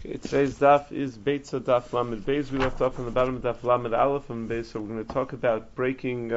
Okay, today's daf is Beitza Daf Lamed Beis. We left off on the bottom of Daf Lamed Aleph and Beis, so we're going to talk about breaking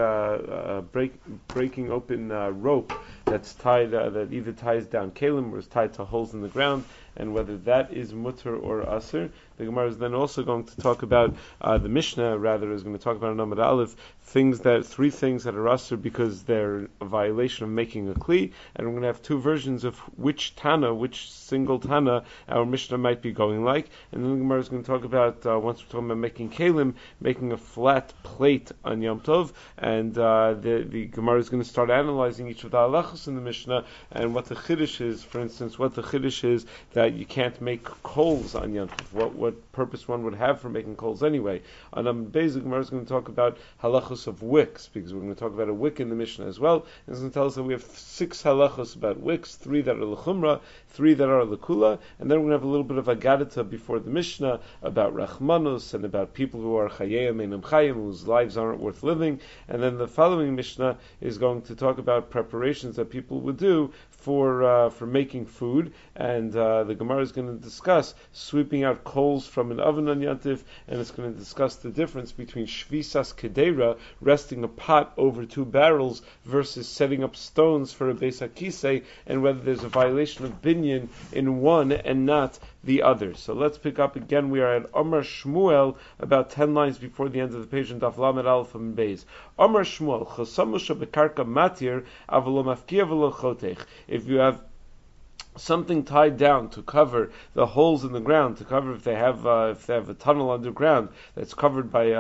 open rope that's tied, that either ties down kalim or is tied to holes in the ground, and whether that is mutter or aser. The Gemara is then also going to talk about the Mishnah. Rather, is going to talk about Lamed Aleph three things that are aser because they're a violation of making a kli, and we're going to have two versions of which single Tana our Mishnah might be going like, and then the Gemara is going to talk about, once we're talking about making kalim, making a flat plate on Yom Tov, and the Gemara is going to start analyzing each of the halachos in the Mishnah, and what the chiddush is, for instance, what the chiddush is that you can't make coals on Yom Tov, what purpose one would have for making coals anyway. On Beis, the Gemara is going to talk about halachos of wicks, because we're going to talk about a wick in the Mishnah as well, and it's going to tell us that we have 6 halachos about wicks, 3 that are l'chumra, 3 that are l'kula, and then we're going to have a little bit of agadita before the Mishnah about rachmanus and about people who are chayim einam chayim, whose lives aren't worth living, and then the following Mishnah is going to talk about preparations that people would do for making food, and the Gemara is going to discuss sweeping out coals from an oven on Yantif, and it's going to discuss the difference between shvisas kedera, resting a pot over 2 barrels, versus setting up stones for a beis hakisei, and whether there's a violation of binyan in one and not the other. So let's pick up again. We are at Amar Shmuel, about 10 lines before the end of the page in Daf Lamed Aleph and Beis. Amar Shmuel, Chosamusha bekarka matir, avalo mafkia v'lo chotech. If you have something tied down to cover the holes in the ground, to cover if they have a tunnel underground that's covered by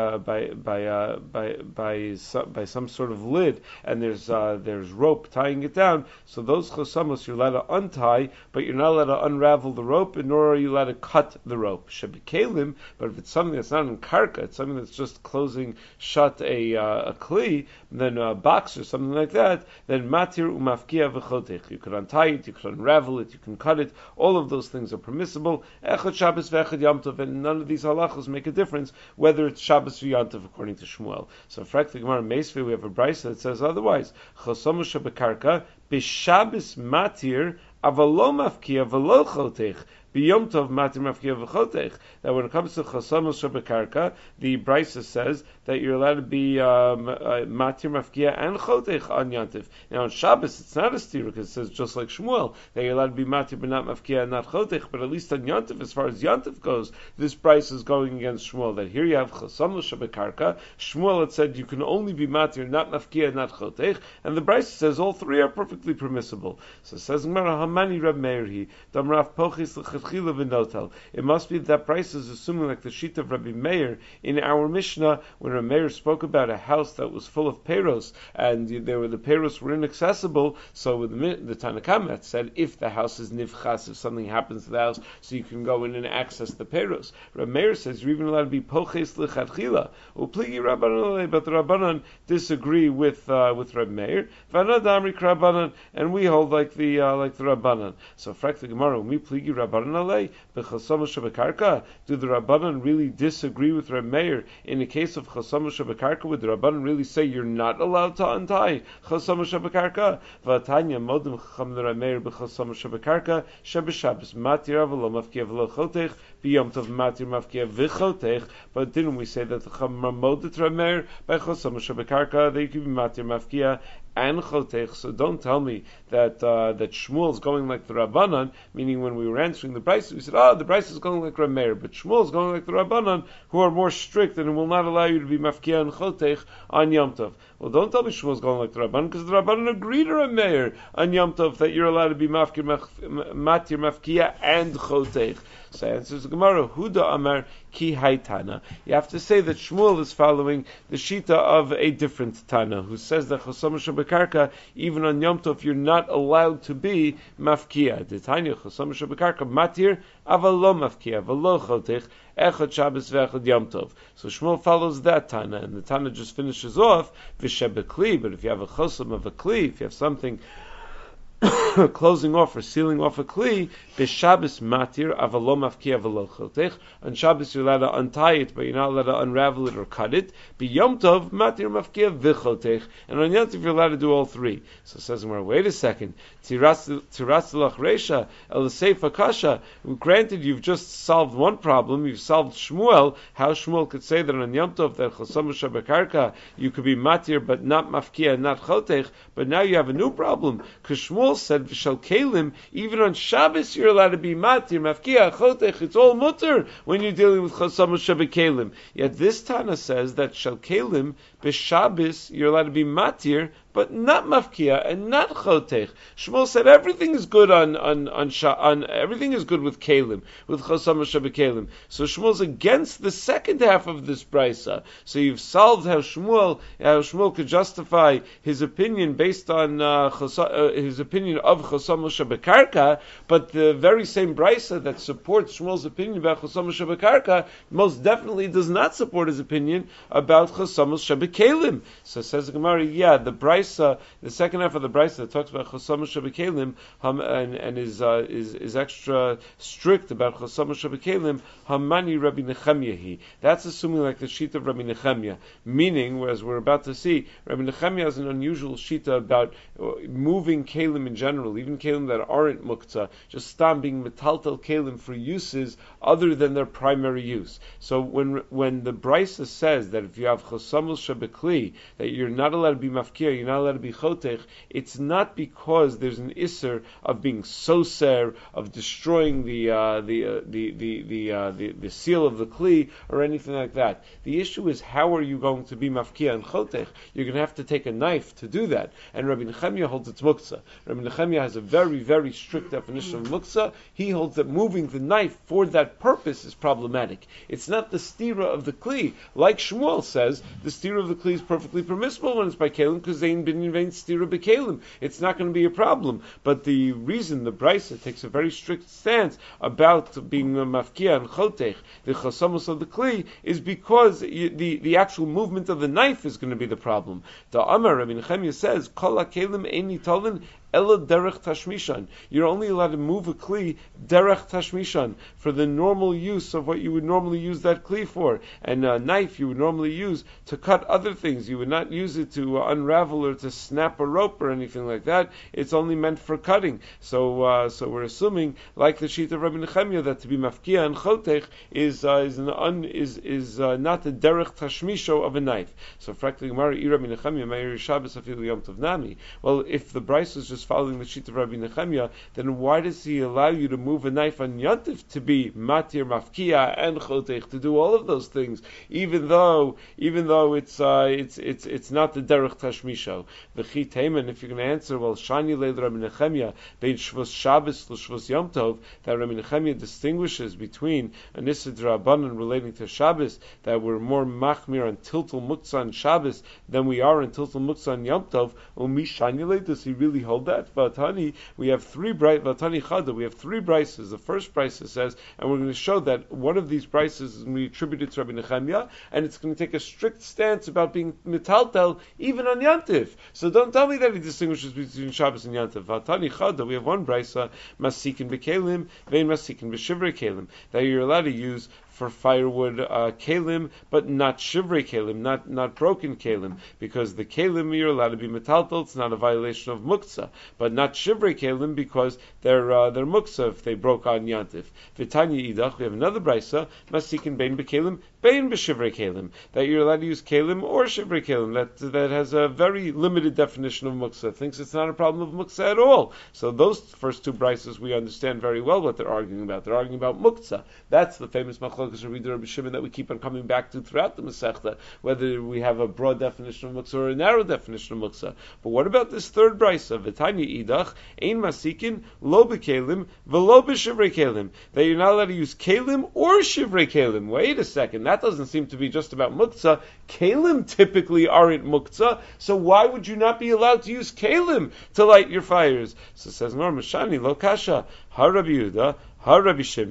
some sort of lid, and there's rope tying it down. So those chosamos you're allowed to untie, but you're not allowed to unravel the rope, nor are you allowed to cut the rope. Shebekalim, but if it's something that's not in karka, it's something that's just closing shut a kli, then a box or something like that, then matir umafkia v'chotech. You could untie it, you could unravel it, you can cut it. All of those things are permissible. Echad Shabbos ve'echad Yom Tov, and none of these halachos make a difference whether it's Shabbos or Yom Tov according to Shmuel. So, frak the Gemara Meisvei, we have a brayso that says otherwise. Chosomu shebekarka b'Shabbos matir avalo mafkia v'lo chotech. B'Yom Tov matir mafkia v'chotech. That when it comes to chosamos shebekarka, the brayso says that you're allowed to be matir mafkia and chotech on Yom Tov. Now on Shabbos it's not a stira, because it says just like Shmuel that you're allowed to be matir but not mafkia and not chotech. But at least on Yom Tov, as far as Yom Tov goes, this brayso is going against Shmuel. That here you have chosamos shebekarka. Shmuel had said you can only be matir, not mafkia and not chotech, and the brayso says all 3 are perfectly permissible. So it says Gemara Hamani Rab Meirhi Damrav Pochis l'chadchila v'notel. It must be that brayso is assuming like the sheet of Rabbi Meir in our Mishnah, when Rabbi Meir spoke about a house that was full of peros, and the peros were inaccessible. So with the Tanna Kamma said if the house is nivchas, if something happens to the house, so you can go in and access the peros. Rabbi Meir says you're even allowed to be poches l'chadchila. Upligi Rabbanan, but the Rabbanan disagree with Rabbi Meir. V'anad amri Rabbanan, and we hold like the Rabbanan. So frak the Gemara, when we pligi Rabbanan alei b'chosamos shebekarka, do the Rabbanan really disagree with Rabbi Meir in the case of chosamos shebekarka? Would the Rabbanan really say you're not allowed to untie chosamos shebekarka? V'atanya modim chacham Rabbi Meir b'chosamos shebekarka shebeshabbos matir avlo mafkia v'lo chotech b'yom tov matir mafkia v'chotech. But didn't we say that the chacham modet Rabbi Meir by chosamos shebekarka that you can be matir mafkia and chotech? So don't tell me that Shmuel is going like the Rabbanan, meaning when we were answering the brayso, we said, the brayso is going like Rabbi Meir, but Shmuel is going like the Rabbanan, who are more strict and will not allow you to be mafkia and chotech on Yom Tov. Well, don't tell me Shmuel is going like the Rabbanan, because the Rabbanan agreed to Rabbi Meir on Yom Tov that you're allowed to be matir mafkia and chotech. So answers the Gemara, Huda Amar Ki Haitana. You have to say that Shmuel is following the shita of a different Tana, who says that Chosamos shebekarka, even on Yom Tov, you're not allowed to be mafkia. The Tanya Chosamos shebekarka matir avalo mafkia v'lo chotech echad Shabbos ve'echad Yom Tov. So Shmuel follows that Tana, and the Tana just finishes off v'shebekli. But if you have a chosom of a kli, if you have something closing off or sealing off a kli, b'Shabbos matir avalo mafkia avalo chotech. On Shabbos you're allowed to untie it, but you're not allowed to unravel it or cut it. B'Yom Tov matir mafkia v'chotech. And on Yom Tov you're allowed to do all three. So it says, wait a second. Tiras lach reisha el seifa kasha. Granted, you've just solved one problem. You've solved Shmuel. How Shmuel could say that on Yom Tov that chosam shabekarka you could be matir but not mafkia and not chotech. But now you have a new problem because Shmuel said v'shal kelim, even on Shabbos you're allowed to be matir, mafkia, chotech, it's all mutter when you're dealing with chosam kelim. Yet this Tana says that shal kelim, b'Shabbos you're allowed to be matir, but not mafkia and not chotech. Shmuel said everything is good on everything is good with kelim, with chosam kelim. So Shmuel's against the second half of this brisa. So you've solved how Shmuel could justify his opinion based on his opinion of chosam bekarka, but the very same brisa that supports Shmuel's opinion about chosam bekarka most definitely does not support his opinion about chosam kelim. So says the Gemara, the brisa, the second half of the brisa that talks about chosam kelim and is extra strict about chosam kelim, hamani Rabbi Nechemyahi. That's assuming like the shita of Rabbi Nechemya, meaning, as we're about to see, Rabbi Nechemya has an unusual shita about moving kelim in general, even kelim that aren't muktzah, just stop being metaltal kelim for uses other than their primary use. So when the brisa says that if you have chosam shebekli, that you're not allowed to be mafkir, you're not allowed to be chotech, it's not because there's an isser of being soser, of destroying the seal of the kli or anything like that. The issue is how are you going to be mafkia and chotech? You're going to have to take a knife to do that. And Rabbi Nechemya holds it's muktzah. Rabbi Nechemya has a very, very strict definition of muktzah. He holds that moving the knife for that purpose is problematic. It's not the stira of the kli. Like Shmuel says, the stira of the kli is perfectly permissible when it's by kelim because they ain't been in vain stira bekelim. It's not going to be a problem. But the reason the brisa takes a very strict stance about being mafkia and chotech, the chosamos of the kli, is because the actual movement of the knife is going to be the problem. The Amar Rabbi Nechemya says, Kol hakelim eini tolin ela derech tashmishan. You're only allowed to move a kli derech tashmishan, for the normal use of what you would normally use that kli for. And a knife you would normally use to cut other things. You would not use it to unravel or to snap a rope or anything like that. It's only meant for cutting. So we're assuming, like the sheet of Rabbi Nechemya, that to be mafkia and chotech is not the derech tashmisho of a knife. So frankly, Gemara Rabbi Nechemya Meir Shabbos Afil Yom Tov Nami. Well, if the brisa is just following the sheet of Rabbi Nechemya, then why does he allow you to move a knife on Yontif to be matir, mafkia, and chotech, to do all of those things, even though it's not the derech tashmisho? The chit Haman, if you're going to answer, well, shani leil Rabbi Nechemya bein shvus Shabbos l'shvus Yom Tov, that Rabbi Nechemya distinguishes between a nisa d'Rabbanan relating to Shabbos, that we're more machmir on tiltul muktzah on Shabbos than we are on tiltul muktzah on Yom Tov. Umi shani leil, does he really hold that? Vatani, we have three Vatani Chada, we have three brises. The first brisa says, and we're going to show that one of these brises is going to be attributed to Rabbi Nechemya, and it's going to take a strict stance about being metaltel even on Yantiv. So don't tell me that he distinguishes between Shabbos and Yantiv. Vatani Chada, we have one brisa, masikin bekelim, vein masikin b'shivrei kelim, that you're allowed to use for firewood kelim, but not shivrei kelim, not broken kelim, because the kelim you're allowed to be metaltal, it's not a violation of muktzah, but not shivrei kelim because they're muktzah if they broke on yantif. V'tanya idach, we have another brisa, masikin bein bekelim, bein b'shivrei kelim, that you're allowed to use kelim or shivrei kelim. That has a very limited definition of muktzah. Thinks it's not a problem of muktzah at all. So those first two brises we understand very well what they're arguing about. They're arguing about muktzah. That's the famous machlokes Rabbi Shimon that we keep on coming back to throughout the Masechta, whether we have a broad definition of muktzah or a narrow definition of muktzah. But what about this third brisa? V'tanya idach ein masikin lo bekelim v'lo b'shivrei kelim, that you're not allowed to use kelim or shivrei kelim. Wait a second, that doesn't seem to be just about muktzah. Kelim typically aren't muktzah, so why would you not be allowed to use kelim to light your fires? So it says Nor Mashani lo kasha ha Rabbi Yehuda ha Rabbi Shimon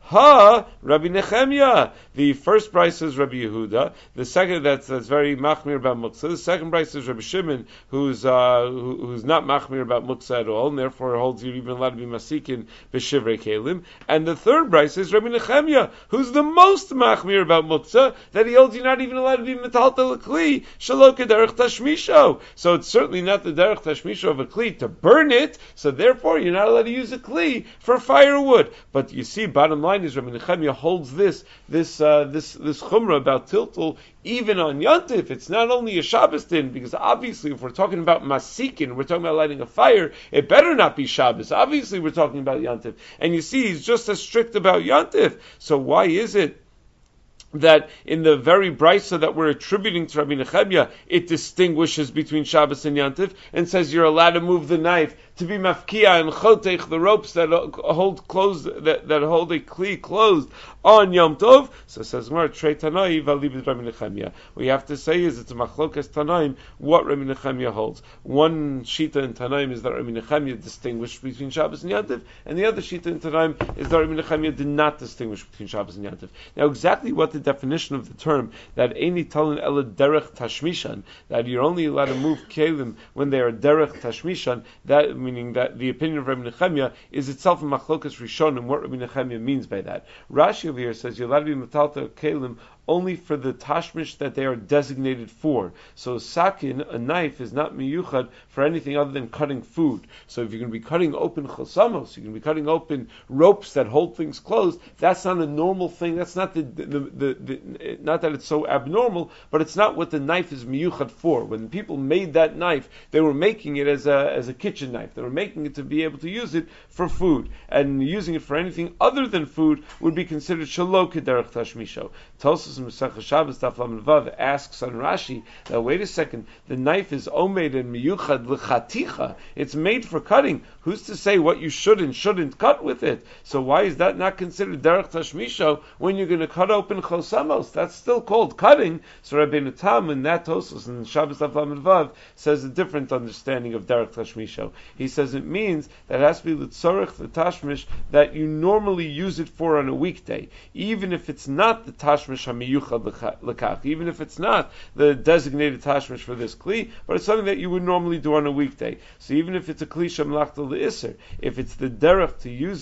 Rabbi Nechemia. The first price is Rabbi Yehuda. The second, that's very machmir about muksa. The second price is Rabbi Shimon, who's not machmir about muksa at all, and therefore holds you're even allowed to be masikin b'shivrei kelim. And the third price is Rabbi Nechemia, who's the most machmir about muksa, that he holds you're not even allowed to be metaltel a kli shelo kederech tashmisho. So it's certainly not the derech tashmisho of a kli to burn it. So therefore, you're not allowed to use a kli for firewood. But you see, bottom line is Rabbi Nechemia holds this chumrah about tiltul even on Yontif. It's not only a Shabbos din, because obviously if we're talking about masikin, we're talking about lighting a fire, it better not be Shabbos. Obviously we're talking about Yontif. And you see, he's just as strict about Yontif. So why is it that in the very brisa that we're attributing to Rabbi Nechemia, it distinguishes between Shabbos and Yantiv and says you're allowed to move the knife to be mafkia and chotech, the ropes that hold closed, that hold a kli closed on Yom Tov. So says Gemara, Trei Tanai v'alibid Rabbi Nechemia. What you have to say is it's a machlokas Tanaim what Rabbi Nechemia holds. One shita in Tanaim is that Rabbi Nechemia distinguished between Shabbos and Yantiv, and the other shita in Tanaim is that Rabbi Nechemia did not distinguish between Shabbos and Yantiv. Now exactly what the definition of the term that Eini Talin Ela Derech Tashmishan, that you're only allowed to move kelim when they are Derech Tashmishan, that meaning that the opinion of Rabbi Nechemia is itself a machlokas rishon, and what Rabbi Nechemia means by that. Rashi over here says you're allowed to be metalta kelim only for the tashmish that they are designated for. So sakin, a knife, is not miyuchad for anything other than cutting food. So if you're going to be cutting open chosamos, you're going to be cutting open ropes that hold things closed, that's not a normal thing. That's not the not that it's so abnormal, but it's not what the knife is miyuchad for. When people made that knife, they were making it as a kitchen knife. They were making it to be able to use it for food. And using it for anything other than food would be considered shelo kederech tashmisho. Tosas Masechah Shabbos Daf Lamed Vav asks on Rashi, now wait a second, the knife is omed and miyuchad l'chaticha. It's made for cutting. Who's to say what you should and shouldn't cut with it? So why is that not considered derech tashmisho when you're going to cut open chosamos? That's still called cutting. So Rabbeinu Tam in that Tosas in Shabbos Daf Lamed Vav says a different understanding of derech tashmisho. He says it means that it has to be l'tzorech the tashmish that you normally use it for on a weekday, even if it's not the tashmish hamiyuchad l'kach, even if it's not the designated tashmish for this kli, but it's something that you would normally do on a weekday. So even if it's a kli shemlachta le'isser, if it's the derech to use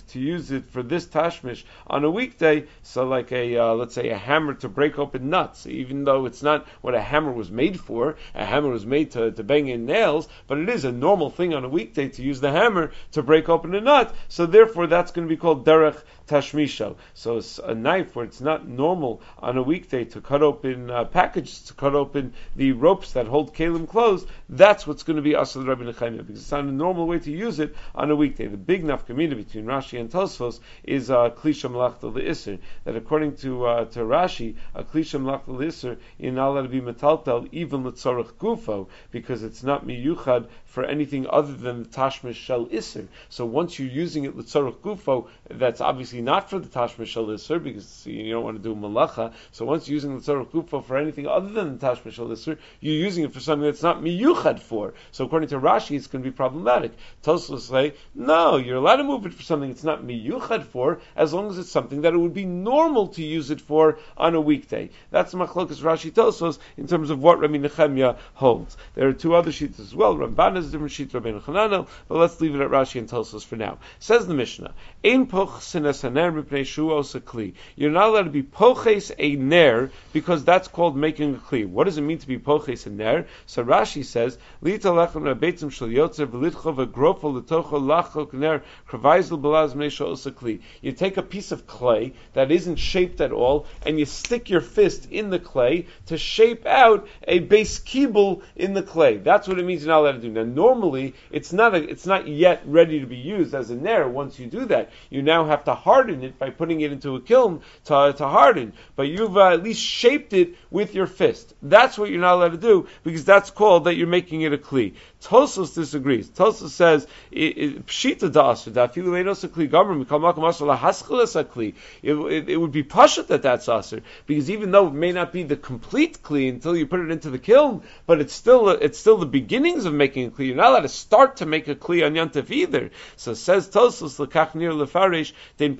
it for this tashmish on a weekday, so like let's say a hammer to break open nuts, even though it's not what a hammer was made for, a hammer was made to bang in nails, but it is a normal thing on a weekday to use the hammer to break open a nut, so therefore that's going to be called derech tashmisho. So it's a knife where it's not normal on a weekday to cut open packages, to cut open the ropes that hold kalim closed, that's what's going to be asal Rabbi Nechemia, because it's not a normal way to use it on a weekday. The big nafkamina between Rashi and Tosfos is kli shemlachta le'isser, that according to Rashi, a kli shemlachta le'isser, you're not allowed to be metaltel even l'tzorech gufo, because it's not miyuchad for anything other than the tashmish shel isser. So once you're using it l'tzorech gufo, that's obviously not for the tashmish shel isser, because you don't want to do malacha. So once you're using the tzorech gufo for anything other than the tashmish shel isser, you're using it for something that's not miyuchad for. So according to Rashi, it's going to be problematic. Tosfos say, no, you're allowed to move it for something it's not miyuchad for, as long as it's something that it would be normal to use it for on a weekday. That's machlokas Rashi Tosfos in terms of what Rabbi Nechemia holds. There are two other sheets as well. Ramban has a different sheet, Rabbeinu Chananel, but let's leave it at Rashi and Tosfos for now. Says the Mishnah, Ein poch sinas haner mipnei shu osa kli. You're not allowed to be poches a ner, because that's called making a kli. What does it mean to be poches a ner? So Rashi says, Lita lechem rabeitzim shel yotzer v'litcho v'grofo l'tocho lachok ner kravaizl b'laz mnei shu osa kli. You take a piece of clay that isn't shaped at all, and you stick your fist in the clay to shape out a base kibble in the clay. That's what it means you're not allowed to do. Now normally, it's not yet ready to be used as a ner. Once you do that, you now have to harden it by putting it into a kiln to harden. But you've at least shaped it with your fist. That's what you're not allowed to do, because that's called that you're making it a kli. Tosfos disagrees. Tosfos says, pshita da'asr, da'afilu einos a kli gomer, mikal makom asr lahaschilas a kli. It would be pashat that's asr, because even though it may not be the complete kli until you put it into the kiln, but it's still the beginnings of making a kli. You're not allowed to start to make a kli on Yantif either. So says Tosfos, l'kach nir lefarish, dein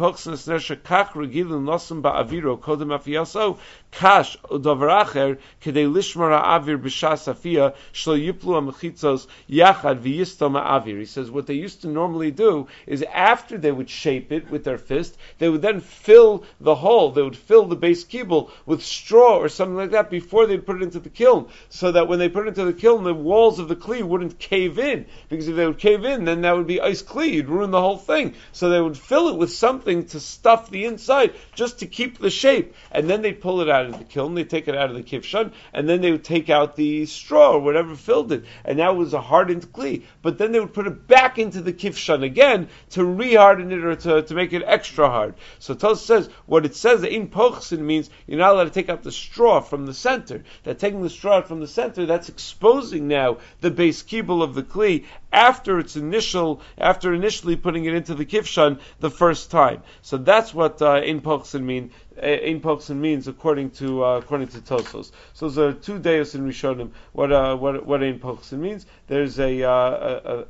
pochsnes nesha kach regilin nosum ba'aviro kodem afiyaso kash udavar acher kedei lishmar ha'avir b'shas afiyah shlo yiplu ha'mechitzos yachad v'yistom ha'avir. He says what they used to normally do is after they would shape it with their fist, they would then fill the hole, they would fill the base kibble with straw or something like that before they put it into the kiln, so that when they put it into the kiln, the walls of the kli wouldn't cave in, because if they would cave in, then that would be ice kli, you'd ruin the whole thing. So they would fill it with something to stuff the inside, just to keep the shape, and then they'd pull it out of the kiln, they'd take it out of the kivshan, and then they would take out the straw or whatever filled it, and that was a hardened kli, but then they would put it back into the kivshan again to re-harden it or to make it extra hard. So Tos says, what it says, in pochsin means you're not allowed to take out the straw from the center. That taking the straw out from the center, that's exposing now the base kibble of the kli after initially putting it into the kivshan the first time. So that's what in pochsin mean. In Poksin means according to Tosos. So there are two deus in Rishonim. What in Poksin means? There's there are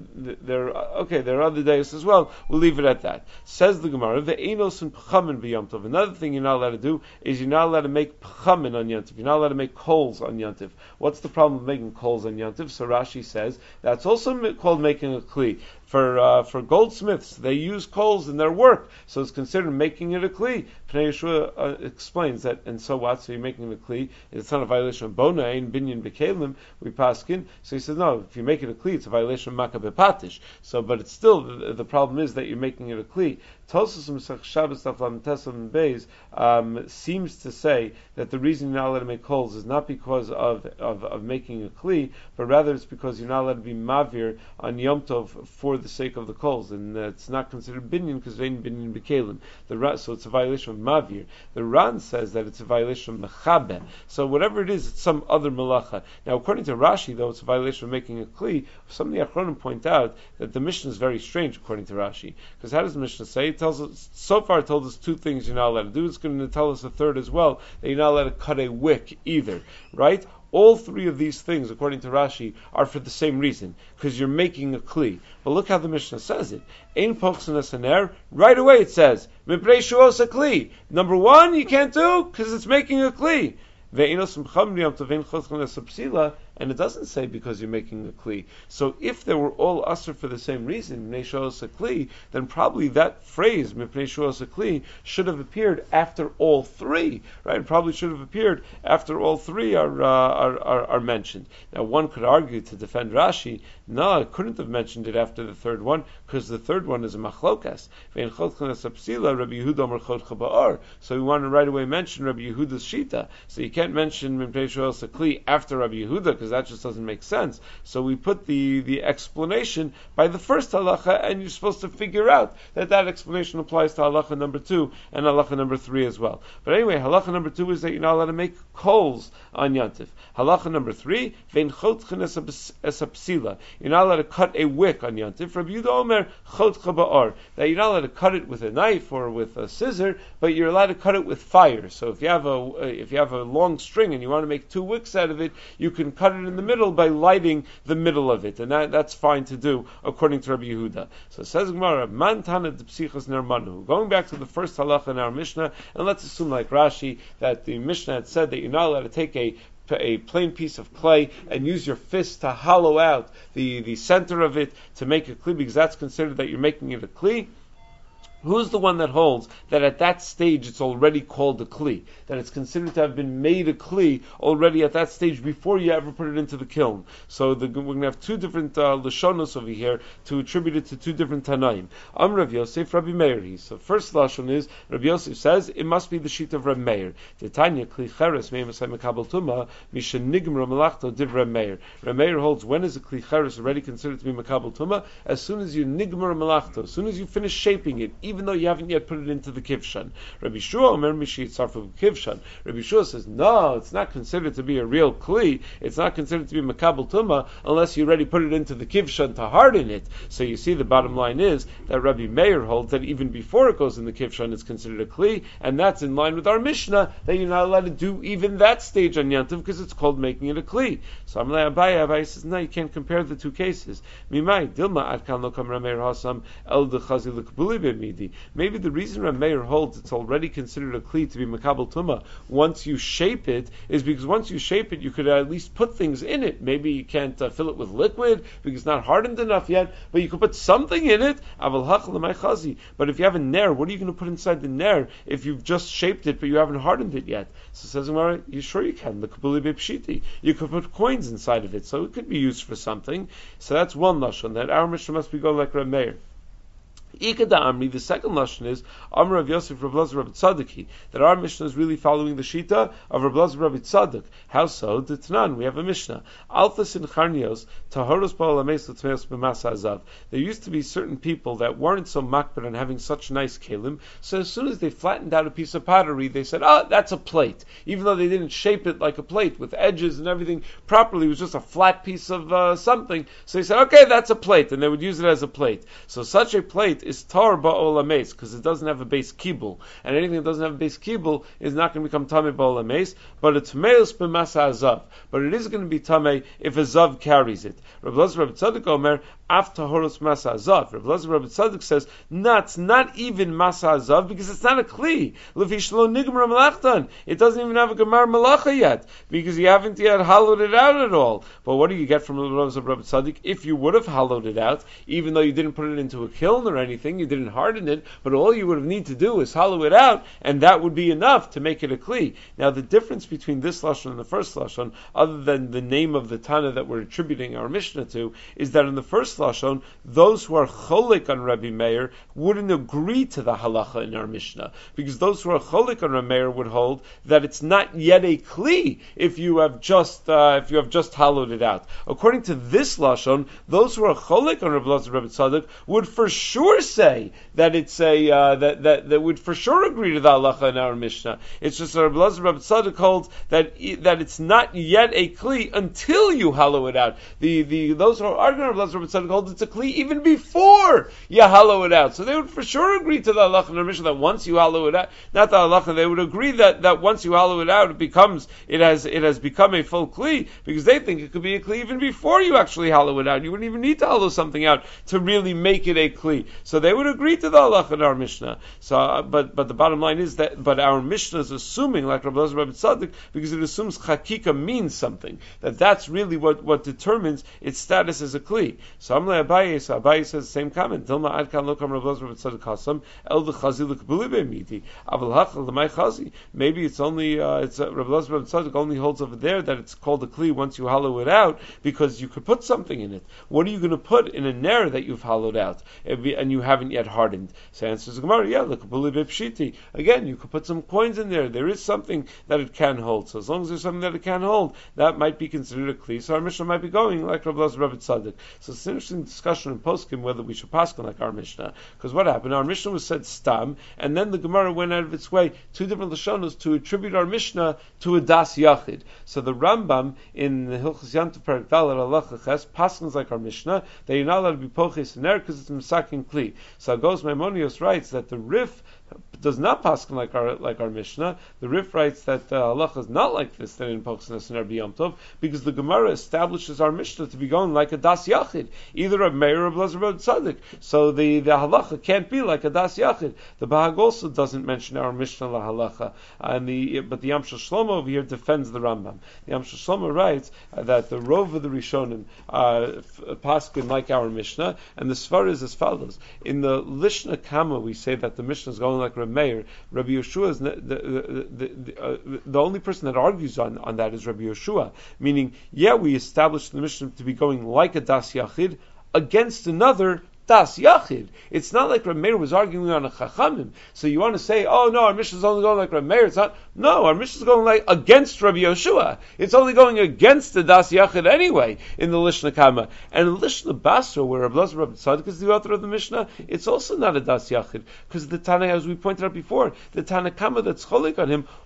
other deus as well. We'll leave it at that. Says the Gemara, the enos and pchamin b'Yom Tov. Another thing you're not allowed to do is you're not allowed to make pchamin on Yom Tov. You're not allowed to make coals on Yom Tov. What's the problem with making coals on Yom Tov? So Rashi says that's also called making a kli. For goldsmiths, they use coals in their work, so it's considered making it a kli. Pnei Yeshua explains that, and so what? So you're making it a kli. It's not a violation of bona, ein binyan b'kelim, we paskin. So he says, no, if you make it a kli, it's a violation of makkah bepatish. So, but it's still, the problem is that you're making it a kli. Tosos Masech Shabbos Daf Lamed Tesam Beis seems to say that the reason you're not allowed to make coals is not because of making a kli, but rather it's because you're not allowed to be mavir on Yom Tov for the sake of the coals, and it's not considered binyan because vein binyan b'kelim. So it's a violation of mavir. The Ran says that it's a violation of mechabe. So whatever it is, it's some other malacha. Now, according to Rashi, though, it's a violation of making a kli. Some of the Achronim point out that the Mishnah is very strange according to Rashi, because how does the Mishnah say? It tells us, so far it told us two things you're not allowed to do. It's going to tell us a third as well, that you're not allowed to cut a wick either, right? All three of these things, according to Rashi, are for the same reason, because you're making a kli. But look how the Mishnah says it. Ein pochsin esaner. Right away it says, Miprei shuos a kli. Number one, you can't do, because it's making a kli. And it doesn't say because you're making a kli. So if they were all usher for the same reason, Mipnei shuos a kli, then probably that phrase, Mipnei shuos a kli, should have appeared after all three, right? It probably should have appeared after all three are mentioned. Now one could argue to defend Rashi, no, it couldn't have mentioned it after the third one, because the third one is a machlokas. So we want to right away mention Rabbi Yehuda's shita. So you can't mention Mipnei shuos a kli after Rabbi Yehuda, because that just doesn't make sense. So we put the explanation by the first halacha, and you're supposed to figure out that explanation applies to halacha number 2 and halacha number 3 as well. But anyway, halacha number 2 is that you're not allowed to make coals on Yantif. Halacha number 3, vein chotchen es a psila. You're not allowed to cut a wick on Yantif. Rabbi Yehuda Omer chotcha ba'or. That you're not allowed to cut it with a knife or with a scissor, but you're allowed to cut it with fire. So if you have a long string and you want to make 2 wicks out of it, you can cut it in the middle by lighting the middle of it, and that's fine to do according to Rabbi Yehuda. So it says Gemara, Man Tana de Psichos Nermanu. Going back to the first halacha in our Mishnah, and let's assume like Rashi that the Mishnah had said that you're not allowed to take a plain piece of clay and use your fist to hollow out the center of it to make a kli, because that's considered that you're making it a kli. Who's the one that holds that at that stage it's already called a kli, that it's considered to have been made a kli already at that stage before you ever put it into the kiln? So we're going to have two different lashonos over here to attribute it to two different tanaim. Rav Yosef, Rabbi Meir. So first lashon is Rabbi Yosef says it must be the sheet of Rabbi Meir. The Tanya kli cheres meimasay mekabel tuma mishenigmar malachto div Rabbi Meir. Rabbi Meir holds when is a kli cheres already considered to be mekabel tuma? As soon as you nigmar malachto, as soon as you finish shaping it, even though you haven't yet put it into the kivshan. Rabbi Shua Omer Mishit Sarfu Kivshan. Rabbi Shua says, no, it's not considered to be a real kli. It's not considered to be makabel tuma unless you already put it into the kivshan to harden it. So you see, the bottom line is that Rabbi Meir holds that even before it goes in the kivshan, it's considered a kli, and that's in line with our Mishnah that you're not allowed to do even that stage on Yantiv because it's called making it a kli. So Abaye says, no, you can't compare the two cases. Mimai Dilma Adkan Lokam Rameir Hasam El Dechazi Lekbuli B'midi. Midi. Maybe the reason Reb Meir holds it's already considered a kli to be Makabel Tumah once you shape it is because once you shape it, you could at least put things in it. Maybe you can't fill it with liquid because it's not hardened enough yet, but you could put something in it. But if you have a ner, what are you going to put inside the ner if you've just shaped it but you haven't hardened it yet? So says Gemara, you sure you can. The kabuli bepshiti. You could put coins inside of it, so it could be used for something. So that's one lashon, that our Mishnah must be going like Reb Meir. Ikada Amri, the second lashon is Amr of Yosef Rav Elazar Rabbi Tzaddik, that our Mishnah is really following the shita of Rav Elazar Rabbi Tzaddik. How so? The Tanan, we have a Mishnah. Alphas in Charnios, Tahoros Ba'alames L'Tmeos B'Masa Azav. There used to be certain people that weren't so makbid on having such nice kelim, so as soon as they flattened out a piece of pottery, they said, that's a plate. Even though they didn't shape it like a plate with edges and everything properly, it was just a flat piece of something. So they said, okay, that's a plate, and they would use it as a plate. So such a plate is tar ba'olames, because it doesn't have a base kibul, and anything that doesn't have a base kibul is not going to become tamei ba'olames, but it's meus b'masa azav, but it is going to be tamei if a zav carries it. Rav Elazar Rabbi Tzaddik Omer, af tahoros masa azav. Rav Elazar Rabbi Tzaddik says, no, it's not even masa azav, because it's not a kli. Lefish lo nigmar malachtan. It doesn't even have a gemar malacha yet, because you haven't yet hollowed it out at all. But what do you get from Rav Elazar Rabbi Tzaddik? If you would have hollowed it out, even though you didn't put it into a kiln or anything, you didn't harden it, but all you would have need to do is hollow it out, and that would be enough to make it a kli. Now the difference between this lashon and the first lashon, other than the name of the Tana that we're attributing our Mishnah to, is that in the first lashon, those who are cholik on Rabbi Meir wouldn't agree to the halacha in our Mishnah, because those who are cholik on Rabbi Meir would hold that it's not yet a kli if you have just hollowed it out. According to this lashon, those who are cholik on Rabbi Elazar Rabbi Tzaddik would for sure say that it's that would for sure agree to the halacha in our Mishnah. It's just that Rabbi Elazar Rabbi Tzaddik holds that it's not yet a kli until you hollow it out. Those who are arguing Rabbi Elazar Rabbi Tzaddik holds it's a kli even before you hollow it out. So they would for sure agree to the halacha in our Mishnah that once you hollow it out, not the halacha, they would agree that once you hollow it out, it has become a full kli, because they think it could be a kli even before you actually hollow it out. You wouldn't even need to hollow something out to really make it a kli. So they would agree to the halacha in our Mishnah. So, but the bottom line is that, but our Mishnah is assuming, like Rabbi Elazar Rabbi Tzaddik, because it assumes chakika means something, that's really what determines its status as a kli. So Amle Abaye, Abaye says the same comment. Dilma Adkan Lokam Rabbi Elazar Rabbi Tzaddik Hasam El Dechazi L'Kabuli Be'miti Aval Hachal L'May Chazi. Maybe it's only Rabbi Elazar Rabbi Tzaddik only holds over there that it's called a kli once you hollow it out, because you could put something in it. What are you going to put in a ner that you've hollowed out and you haven't yet hardened? So answers the Gemara, l'kabuli bepshiti. Again, you could put some coins in there. There is something that it can hold. So as long as there's something that it can hold, that might be considered a kli. So our Mishnah might be going like Rabbi Elazar Rabbi Tzaddik. So it's an interesting discussion in Poskim whether we should paskin like our Mishnah. Because what happened? Our Mishnah was said stam, and then the Gemara went out of its way, two different lashonos, to attribute our Mishnah to a das yachid. So the Rambam in the Hilchos Yantav Perek Dalet Halacha Ches paskins like our Mishnah that you're not allowed to be poches in there because it's misakin kli. So Agos Maimonios writes that the Rif does not paskin like our Mishnah. The Rif writes that halacha is not like this, that in poches in Rabbi Yom Tov, because the Gemara establishes our Mishnah to be going like a das yachid, either a Meir or Rabbi Elazar Rabbi Tzaddik. So the halacha can't be like a das yachid. The Bahag also doesn't mention our Mishnah la halacha, but the Yamshel Shlomo over here defends the Rambam. The Yamshel Shlomo writes that the Rov of the Rishonim paskin like our Mishnah, and the Svar is as follows. In the Lishna Kama, we say that the Mishnah is going like Rabbi Meir. Rabbi Yeshua is the only person that argues on that is Rabbi Yeshua, meaning, we established the Mishnah to be going like a das yachid against another das yachid. It's not like Rabbi Meir was arguing on a chachamim. So you want to say, oh no, our Mishnah is only going like Rabbi Meir. It's not. No, our Mishnah is going like against Rabbi Yeshua. It's only going against the das yachid anyway in the Lishna Kama. And in Lishna Basra, where Rabbi Elazar Rabbi Tzaddik is the author of the Mishnah, it's also not a das yachid, because the Tana, as we pointed out before, the Tana Kama that's cholik on him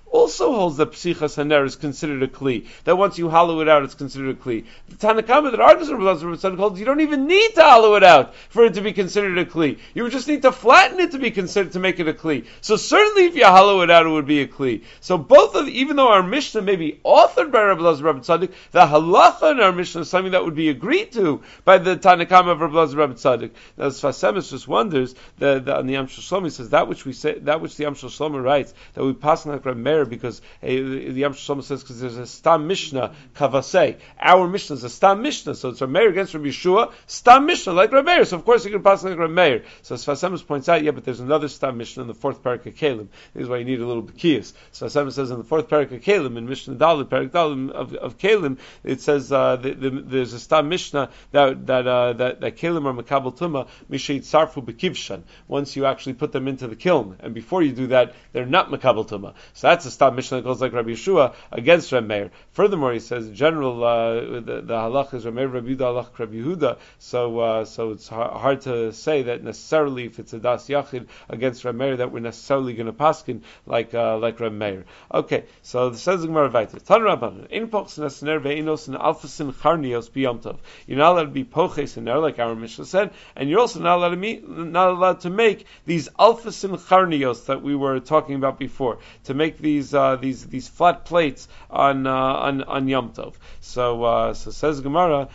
also holds that psichas haner is considered a kli. That once you hollow it out, it's considered a kli. The Tanna Kama that argues with Rabbi Tzadok holds you don't even need to hollow it out for it to be considered a kli. You would just need to flatten it to be considered to make it a kli. So certainly, if you hollow it out, it would be a kli. So both of, even though our Mishnah may be authored by Rabbi Elazar Rabbi Tzadok, the halacha in our Mishnah is something that would be agreed to by the Tanna Kama of Rabbi Elazar Rabbi Tzadok. Now, Sfas Emes just wonders on the Yam Shel Shlomo, he says that which the Yam Shel Shlomo writes that we pass like Rabbi Meir because the Yam Shel Shlomo says because there's a Stam Mishnah Kavasei. Our Mishnah is a Stam Mishnah, so it's Rabbi Meir against Rabbi Yeshua, Stam Mishnah like Rabbi Meir. So of course you can pass like Rabbi Meir. So Sfas Emes points out, but there's another Stam Mishnah in the fourth parak of Kalim. This is why you need a little B'kiyas. Sfas Emes says in the fourth parak of Kalim, in Mishnah Dalet, parak Dalet of Kalim, it says there's a Stam Mishnah that Kalim are Makabel Tuma Mishait Sarfu B'kivshan. Once you actually put them into the kiln, and before you do that, they're not Makabel Tuma. So that's a Stam Mishnah that goes like Rabbi Yeshua against Rabbi Meir. Furthermore, he says in general the halach is Rabbi Meir, Rabbi Yehuda, halach Rabbi Yehuda. So it's hard to say that necessarily if it's a das yachid against Rabbi Meir that we're necessarily going to paskin like Rabbi Meir. Okay, so the says the Gemara weiter. Tan Rabbanan in pochs nesner ve'inos and alphasin charnios biyom tov. You're not allowed to be poches in there like our Mishnah said, and you're also not allowed to make these alphasin charnios that we were talking about before, to make these flat plates on Yom Tov. So says Gemara.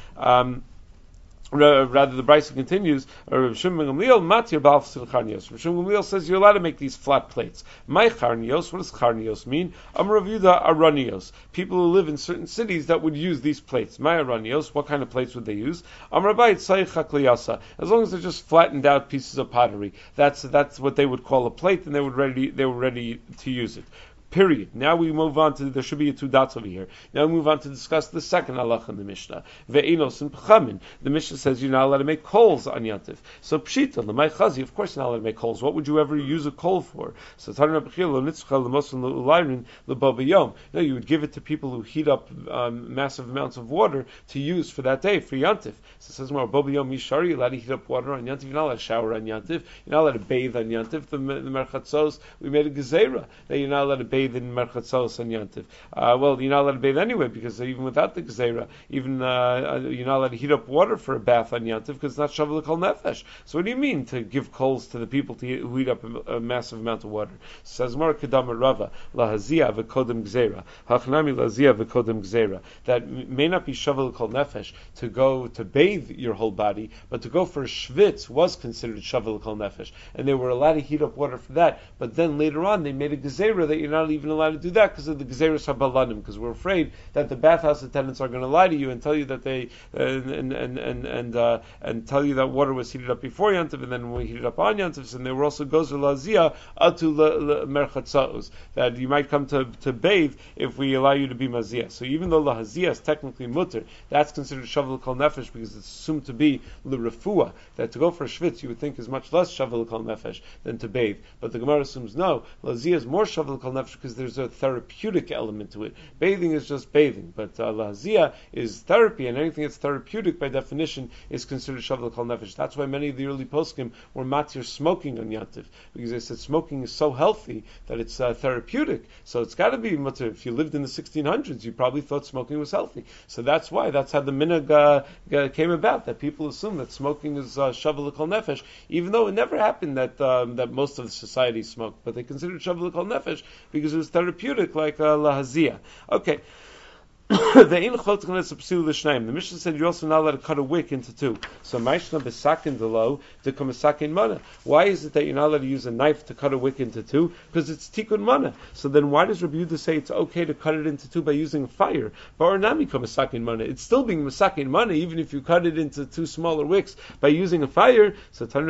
Rather, the Brisa continues. Rav Shimon Gamliel matir b'alphasin charnios. Rav Shimon Gamliel says you're allowed to make these flat plates. My charnios. What does charnios mean? Rav Yehuda aranios. People who live in certain cities that would use these plates. My aranios. What kind of plates would they use? Rabbi tzayich hakliyasa. As long as they're just flattened out pieces of pottery. That's what they would call a plate, and they were ready to use it. Period. Now we move on to, there should be two dots over here. Now we move on to discuss the second halacha in the Mishnah. Ve'inos and Pchamin. The Mishnah says you're not allowed to make coals on Yantiv. So Pshita, L'may Chazi, of course you're not allowed to make coals. What would you ever use a coal for? So Tanu Rabbi Chil, L'nitzcha, L'mosun, L'ulayrin, L'bobiyom. No, you would give it to people who heat up massive amounts of water to use for that day, for Yantiv. So it says more, Bobiyom Mishari, you're allowed to heat up water on Yantiv. You're not allowed to shower on Yantiv. You're not allowed to bathe on Yantiv. The Merchatzos, we made a gezerah that you're not allowed to bathe in Merchatzos and Yantiv. Well, you're not allowed to bathe anyway, because even without the Gezerah, even you're not allowed to heat up water for a bath on Yantiv, because it's not Shavuot Kol Nefesh. So what do you mean to give coals to the people who heat up a massive amount of water? Says Mar Kedama Rava, Lahazia v'kodem Gezerah, Hachnami Lahazia v'kodem Gezerah. That may not be Shavuot Kol Nefesh to go to bathe your whole body, but to go for a shvitz was considered Shavuot Kol Nefesh, and they were allowed to heat up water for that. But then later on, they made a Gezerah that you're not even allowed to do that because of the Gezeirus HaBalanim, because we're afraid that the bathhouse attendants are going to lie to you and tell you that they and tell you that water was heated up before Yantiv and then we heated up on Yantiv, and they were also gozer lazia atu merchatzaos, that you might come to bathe if we allow you to be mazia. So even though lahazia is technically mutter, that's considered shavuot kol nefesh because it's assumed to be l'refua, that to go for a shvitz you would think is much less shavuot kol nefesh than to bathe. But the Gemara assumes no, lazia is more shavuot kol nefesh because there's a therapeutic element to it. Bathing is just bathing, but lahazia is therapy, and anything that's therapeutic by definition is considered shavuot kol nefesh. That's why many of the early poskim were matir smoking on Yantiv, because they said smoking is so healthy that it's therapeutic. So it's got to be matir. If you lived in the 1600s, you probably thought smoking was healthy. So that's how the minhag came about, that people assume that smoking is shavuot kol nefesh, even though it never happened that most of the society smoked, but they considered shavuot kol nefesh because it was therapeutic, like lahazia. Okay. The Mishnah said you're also not allowed to cut a wick into two. So Maishna besakin delo to come a sakin mana. Why is it that you're not allowed to use a knife to cut a wick into two? Because it's tikkun mana. So then why does Rabbi Yehuda say it's okay to cut it into two by using fire? Baranami come a sakin mana. It's still being masakin mana even if you cut it into two smaller wicks by using a fire. So what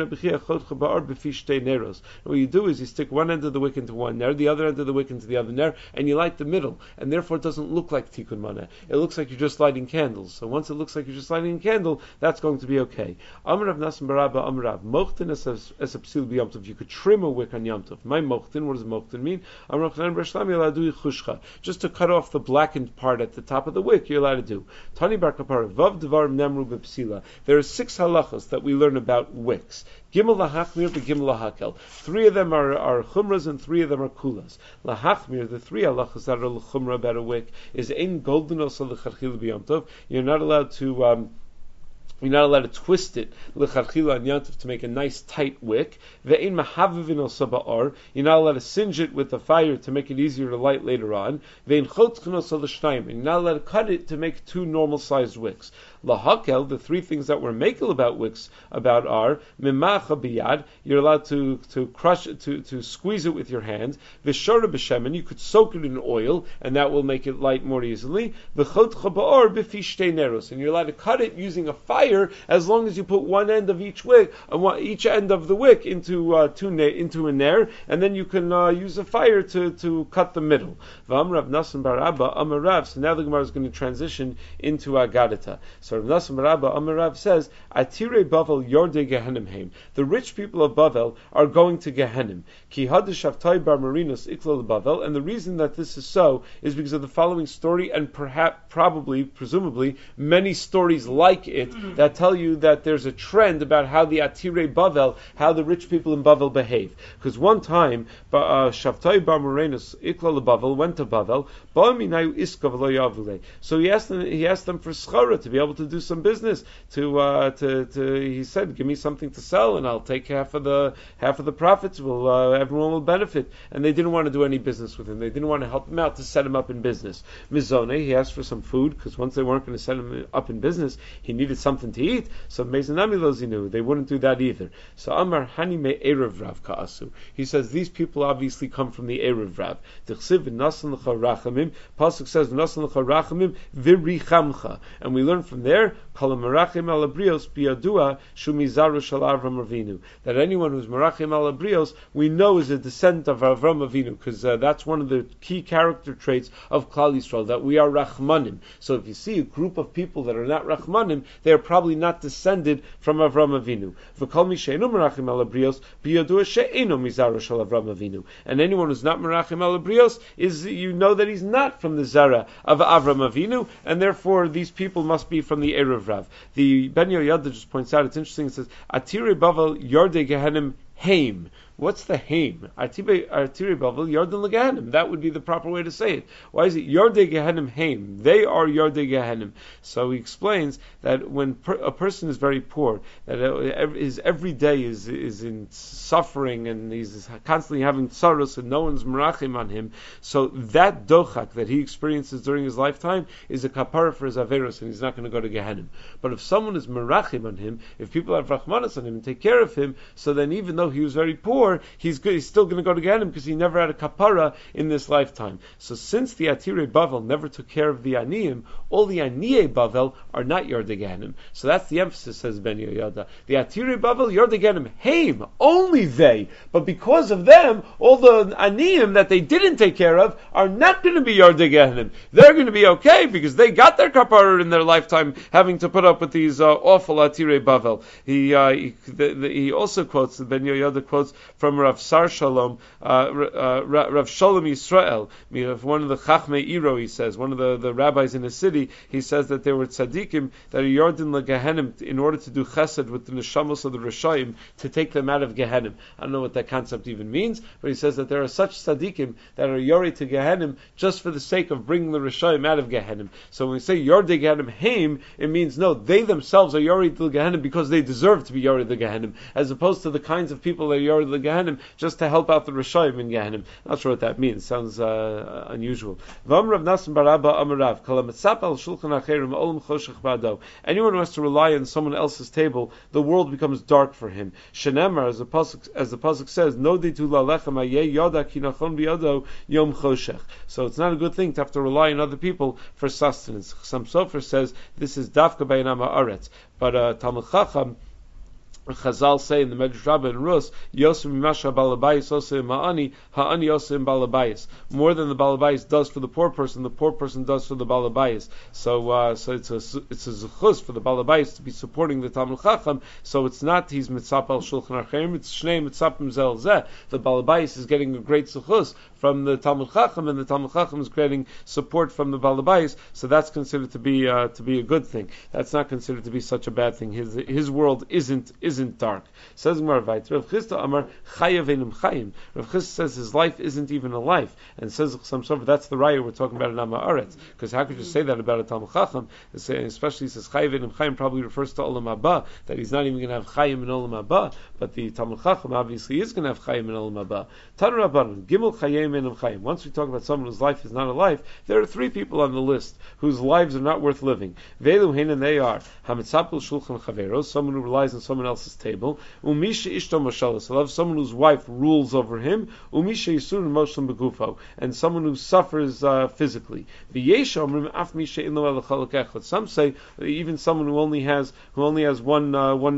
you do is you stick one end of the wick into one ner, the other end of the wick into the other ner, and you light the middle, and therefore it doesn't look like tikkun mana. It looks like you're just lighting candles. So once it looks like you're just lighting a candle, that's going to be okay. Amrav Nasan Barabba Amrav Mochtin as a psil b'Yom Tov. You could trim a wick on Yom Tov. My Mochtin, what does Mochtin mean? Just to cut off the blackened part at the top of the wick, you're allowed to do. Tani Bar Kapara Vav Devar Nemru B'Psila. There are 6 halachas that we learn about wicks. Gimel lahachmir v'gimel lahakel. 3 of them are chumras and 3 of them are kulas. Lahachmir, the 3 halachas that are chumra about a wick, is ein golden also l'chadchila b'Yom Tov. You're not allowed to twist it l'chadchila on Yom Tov to make a nice tight wick. Ve'ein mahavivin al saba'ar. You're not allowed to singe it with the fire to make it easier to light later on. Ve'ein chotzchen al l'shnayim. You're not allowed to cut it to make 2 normal sized wicks. Lahakel, the 3 things that we're makel about wicks about are mimacha biyad. You're allowed to crush it, to squeeze it with your hand. V'shara b'shemen. You could soak it in oil, and that will make it light more easily. V'chotcha ba'ar b'fi shtei neros. And you're allowed to cut it using a fire as long as you put one end of each wick, each end of the wick into a ner, and then you can use a fire to cut the middle. V'amrav Nasan bar Abba Amarav. So now the Gemara is going to transition into Agadata. So Rav Nasan bar Abba Amarav says, Atire Bavel Yorde Gehenim Heim. The rich people of Bavel are going to Gehenim. Ki Hadish Avtai bar Marinus Iklal Bavel. And the reason that this is so is because of the following story, and presumably, many stories like it that tell you that there's a trend about how the Atire Bavel, how the rich people in Bavel behave. Because one time, Shavtai bar Marinus Iklal Bavel went to Bavel. So he asked them for schara to be able to do some business. He said, "Give me something to sell, and I'll take half of the profits. Everyone will benefit." And they didn't want to do any business with him. They didn't want to help him out to set him up in business. Mizone, he asked for some food because once they weren't going to set him up in business, he needed something to eat. So Mezanamilos, they wouldn't do that either. So Amar Hani me Erev Rav Ka'asu. He says these people obviously come from the Erev Rav. Pasuk says Nasan l'cha rachamim v'richamcha, and we learn from there that anyone who's marachim al abrios we know is a descendant of Avram Avinu, because that's one of the key character traits of Klal Yisrael, that we are rachmanim. So if you see a group of people that are not rachmanim, they are probably not descended from Avram Avinu. And anyone who's not marachim al abrios is, you know that he's not from the zara of Avram Avinu, and therefore these people must be from the Erev Rav. The Ben Yoyada just points out, it's interesting, it says, Atire Bavel Yorde Gehenim Haim. What's the haim? Artire Bavel Yarden Legehenim. That would be the proper way to say it. Why is it Yorde Gehenim Haim? They are Yorde Gehenim. So he explains that when a person is very poor, that his every day is in suffering, and he's constantly having sorrows, and no one's merachim on him. So that dochak that he experiences during his lifetime is a kapara for his averos, and he's not going to go to Gehenim. But if someone is merachim on him, if people have rachmanas on him and take care of him, so then even though he was very poor, he's still going to go to Gehenim because he never had a kapara in this lifetime. So since the Atire Bavel never took care of the Aniyim, all the Aniyei Bavel are not Yorde Gehenim. So that's the emphasis, says Ben Yoyada. The Atire Bavel, Yorde Gehenim, Haim, only they. But because of them, all the Aniyim that they didn't take care of are not going to be Yorde Gehenim. They're going to be okay because they got their kapara in their lifetime, having to put up with these awful Atire Bavel. He also quotes, the Ben Yoyada quotes from Rav Sar Shalom, Rav Shalom Yisrael, one of the Chachmei Iro, he says, one of the rabbis in the city, he says that there were tzaddikim that are Yordin LeGehenim in order to do chesed with the neshamos of the Rishayim, to take them out of Gehenim. I don't know what that concept even means, but he says that there are such tzaddikim that are Yori to Gehenim just for the sake of bringing the Rishayim out of Gehenim. So when we say Yordei Gehenim Haim, it means no, they themselves are Yori to Gehenim because they deserve to be Yori to Gehenim, as opposed to the kinds of people that are Yori to Gehenim just to help out the Rishayim in Gehenim. Not sure what that means. Sounds unusual. Anyone who has to rely on someone else's table, the world becomes dark for him. Shenemar, as the pasuk says, so it's not a good thing to have to rely on other people for sustenance. Some Sofer says this is dafka beinam haaretz, but Talmud Chacham Chazal say in the Medrash Rabbah and Rus, Yosem Masha Balabayis Osem Ha'ani, Ha'ani Osem Balabayis. More than the Balabayis does for the poor person does for the Balabayis. So it's a zechus for the Balabayis to be supporting the Talmud Chacham. So it's not he's mitzap al Shulchan Aruch, it's Shnei mitzapim zel zeh. The Balabayis is getting a great zechus from the Talmud Chacham, and the Talmud Chacham is getting support from the Balabayis. So that's considered to be a good thing. That's not considered to be such a bad thing. His world isn't dark. Says Gemara Vayit, Rav Chisda Amar Chayav Einam Chayim. Rav Chisda says his life isn't even a life, and says some sort of that's the raya we're talking about in Amma Aretz. Because how could you say that about a Talmud Chacham? Especially he says Chayav Einam Chayim probably refers to Olam Haba, that he's not even going to have Chayim in Olam Haba, but the Talmud Chacham obviously is going to have Chayim in Olam Haba. Tan Rabbanan Gimel Chayim Einam Chayim. Once we talk about someone whose life is not a life, there are three people on the list whose lives are not worth living. Velu Heinan, they are Hamitzapul Shulchan Chaveros, someone who relies on someone else's table. Umisha Ishto Mashalas, I love someone whose wife rules over him. Umisha Yisur Moshem Begufo, and someone who suffers physically. V'yesha Omrim Af Misha Ino El Chalak Echad. Some say even someone who only has one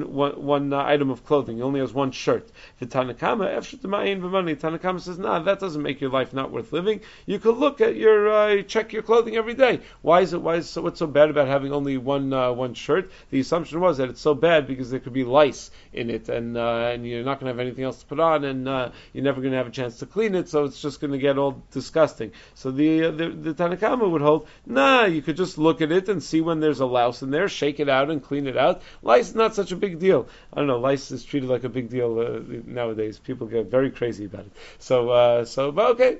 item of clothing, he only has one shirt. V'Tanakama Efshet Ma'ayin V'Mani. Tanakama says, that doesn't make your life not worth living. You could look at check your clothing every day. What's so bad about having only one shirt? The assumption was that it's so bad because there could be lice in it, and you're not going to have anything else to put on, and you're never going to have a chance to clean it, so it's just going to get all disgusting. So the Tanakama would hold, you could just look at it and see when there's a louse in there, shake it out and clean it out. Lice is not such a big deal. I don't know, lice is treated like a big deal nowadays. People get very crazy about it. But okay,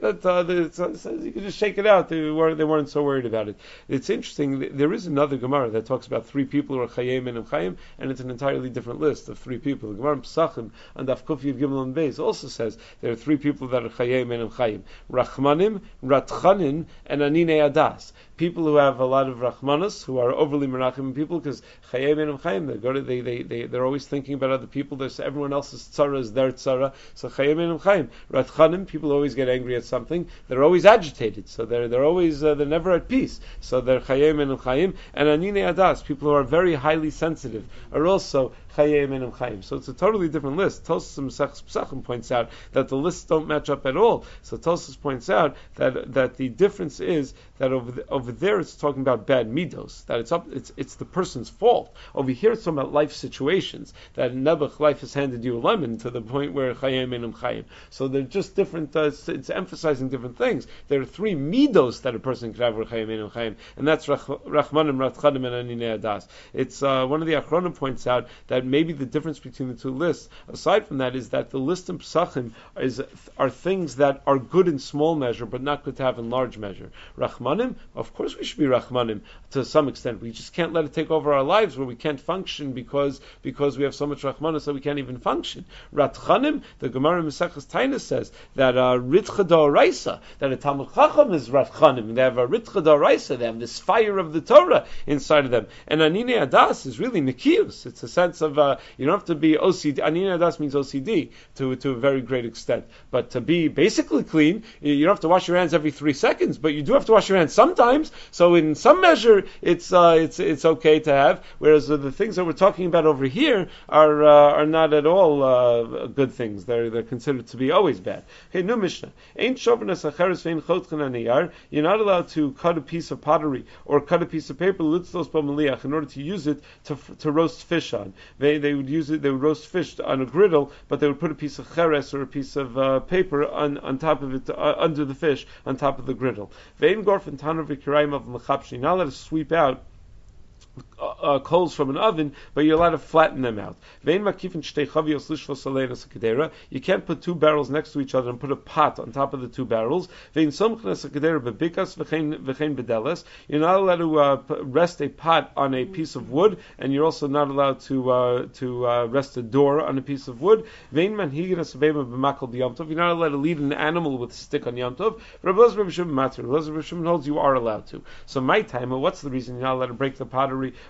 you could just shake it out. They weren't so worried about it. It's interesting, there is another Gemara that talks about three people who are Chayim and Chayim, and it's an entirely different list of three people. The Gemara Pesachim and Daf Kuf Yud Gimel and Beis also says there are three people that are Chayim and Chayim: Rachmanim, Ratchanin, and Anine Adas. People who have a lot of Rachmanas, who are overly Merachim people, because Chayim and Chayim, they're always thinking about other people. Everyone else's tzara is their tzara. So Chayim and Chayim. Ratchanim, people always get angry at something. They're always agitated. So they're always they're never at peace. So they're Chayim and Chayim. And Anine Adas, people who are very highly sensitive, are also Chayim and Chayim. So it's a totally different list. Tosas Mesechus Pesachim points out that the lists don't match up at all. So Tosas points out that the difference is that over there it's talking about bad midos, that it's the person's fault. Over here it's talking about life situations, that in Nebuch life has handed you a lemon to the point where Chayim and Chayim. So they're just different. It's emphasizing different things. There are three midos that a person can have with Chayim and Chayim, and that's Rachmanim, Ratchanim, and Anine Adas. It's one of the Achronim points out that maybe the difference between the two lists, aside from that, is that the list in Pesachim are things that are good in small measure, but not good to have in large measure. Rachmanim, of course we should be Rachmanim to some extent. We just can't let it take over our lives where we can't function because we have so much Rachmanim so we can't even function. Ratchanim, the Gemara Mesechus Tainus says that Ritcha D'Oraisa, that a Talmud Chacham is Ratchanim. They have a Ritcha D'Oraisa, they have this fire of the Torah inside of them. And Anine Adas is really Nikius. It's a sense of you don't have to be OCD. Anine Adas means OCD to a very great extent. But to be basically clean, you don't have to wash your hands every 3 seconds, but you do have to wash your hands sometimes. So in some measure, it's okay to have. Whereas the things that we're talking about over here are not at all good things. They're considered to be always bad. Hey, new Mishnah. You're not allowed to cut a piece of pottery or cut a piece of paper in order to use it to roast fish on. They would roast fish on a griddle, but they would put a piece of cheres or a piece of paper on top of it, under the fish, on top of the griddle. You're not allowed to sweep out coals from an oven, but you're allowed to flatten them out. You can't put two barrels next to each other and put a pot on top of the two barrels. You're not allowed to rest a pot on a piece of wood, and you're also not allowed to rest a door on a piece of wood. You're not allowed to lead an animal with a stick on Yom Tov. Rabbi Shimon holds you are allowed to. So my time, what's the reason you're not allowed to break the pottery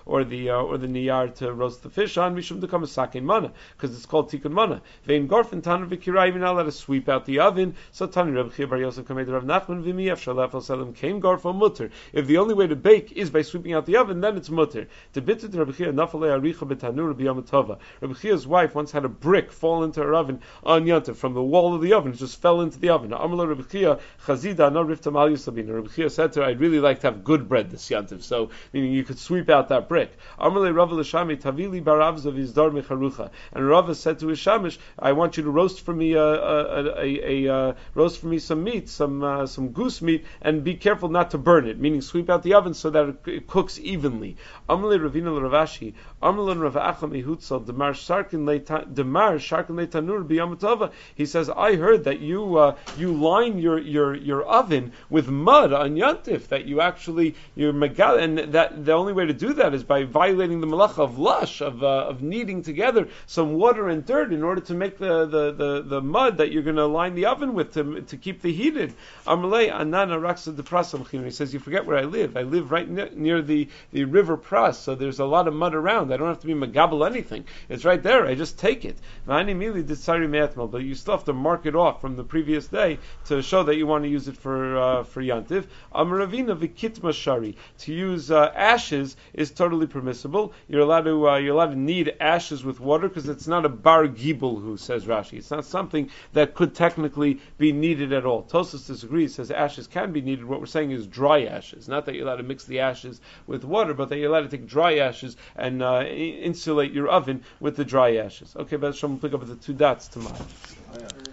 or the niyar to roast the fish on, mishum to come a sake mana, because it's called tikkun mana. Vein gorfen taner v'kirai, you're not allowed to sweep out the oven. So taner Reb Chia bar Yosef kamed Rav Nachman v'miyaf shalaf al salam kain gorfa mutter. If the only way to bake is by sweeping out the oven, then it's mutter. To bitter to Reb Chia nafalei aricha betanur b'yom tova. Reb Chia's wife once had a brick fall into her oven on Yontif from the wall of the oven. It just fell into the oven. Amar Reb Chia chazida no riftam al yusabin. Reb Chia said to her, I'd really like to have good bread this Yontif. So meaning you could sweep out that brick. Amar Rav l'shami tavili baravza v'zdar mecharucha. And Rav said to his shamish, I want you to roast for me roast for me some meat, some goose meat, and be careful not to burn it. Meaning sweep out the oven so that it cooks evenly. Amar Ravina l'Ravashi. Amar Rav Acham Ehutzal Demar Sharkin Leitanur b'Yom Tova. He says, I heard that you line your oven with mud on Yontif, that you actually you're megal, and that the only way to do that is by violating the malacha of lush, of kneading together some water and dirt in order to make the mud that you're going to line the oven with to keep the heated. Amalei Anana Raksa de Prasam. He says, you forget where I live. I live right near the river Pras, so there's a lot of mud around. I don't have to be megabel anything. It's right there. I just take it. But you still have to mark it off from the previous day to show that you want to use it for Yantiv. Amaravina v'kitma shari. To use ashes is totally permissible. You're allowed to knead ashes with water because it's not a bar gibel, who says Rashi. It's not something that could technically be kneaded at all. Tosfos disagrees, says ashes can be kneaded. What we're saying is dry ashes. Not that you're allowed to mix the ashes with water, but that you're allowed to take dry ashes and insulate your oven with the dry ashes. Okay, but Shom will pick up with the 2 dots tomorrow.